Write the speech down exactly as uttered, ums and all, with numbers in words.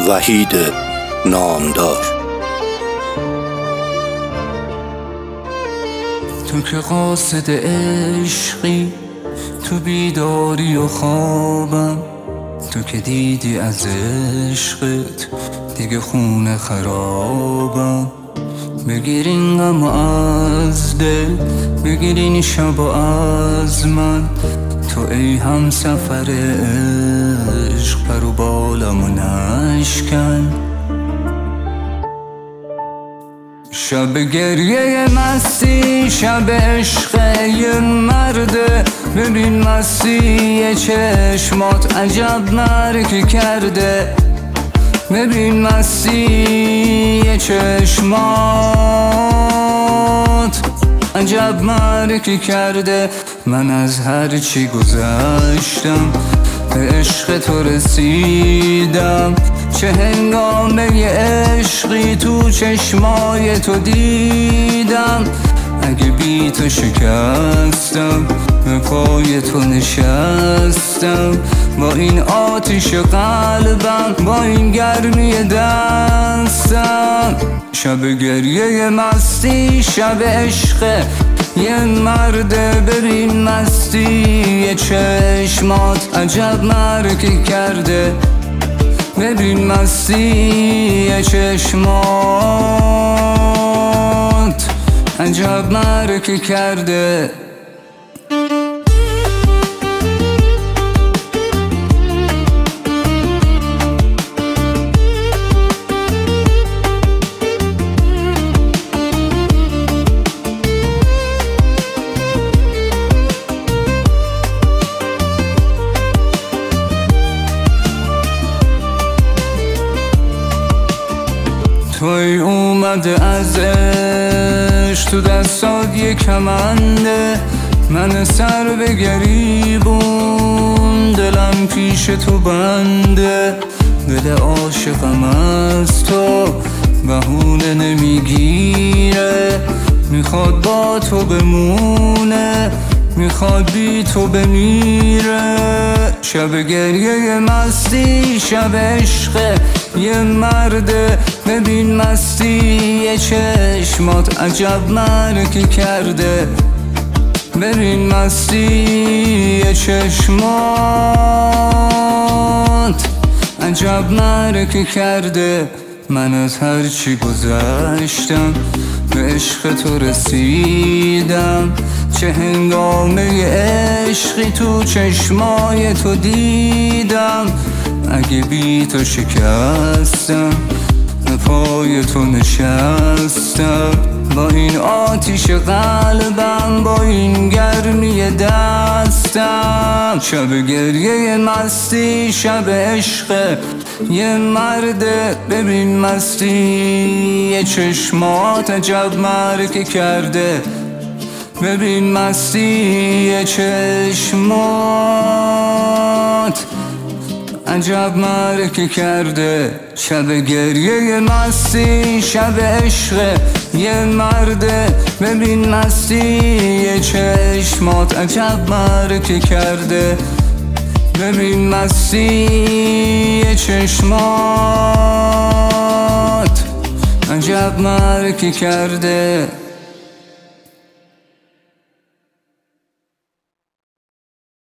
وحید نامدار. تو که قاصد عشقی، تو بیداری و خوابم، تو که دیدی از عشقت دیگه خونه خرابم. بگیرین غم از دل، بگیرین شب از من، تو ای هم سفر عشق پر و بالمو نشکن. شب گریه مستی، شب عشق یه مرده، ببین مستی چشمات عجب مرگ کرده. ببین مستی چشمات عجب مرگ کرده. من از هر چی گذشتم به عشق تو رسیدم، چه هنگامه عشقی تو چشمای تو دیدم. اگه بی تو شکستم به پای تو نشستم، با این آتش قلبم، با این گرمی دستم. شب گریه مستی، شب عشق یه مرده، ببین مستی چشمات عجب مرگ کرده. ببین مستی چشمات عجب مرگ کرده. توی اومده از عشق، تو دستات یه کمنده، من سر به گریبون، دلم پیش تو بنده. دل عاشقم از تو بهونه نمیگیره، میخواد با تو بمونه، میخواد بی تو بمیره. شب گریه مستی، شب عشق یه مرده، ببین مستی چشمات عجب مرگ کرده. ببین مستی چشمات عجب مرگ کرده. من از هر چی گذشتم به عشق تو رسیدم، چه هنگامه عشقی تو چشمای تو دیدم. اگه بی تو شکستم به پای تو نشستم، با این آتش قلبم، با این گرمی دستم. شب گریه مستی، شب عشق یه مرده، ببین مستی چشمات عجب مرگ کرده. ببین مستی چشمات عجب مرگ کرده. شب گریه مستی، شب عشق یه مرده، ببین مستی چشمات عجب مرگ کرده. ببین مستی چشمات عجب مرگ کرده.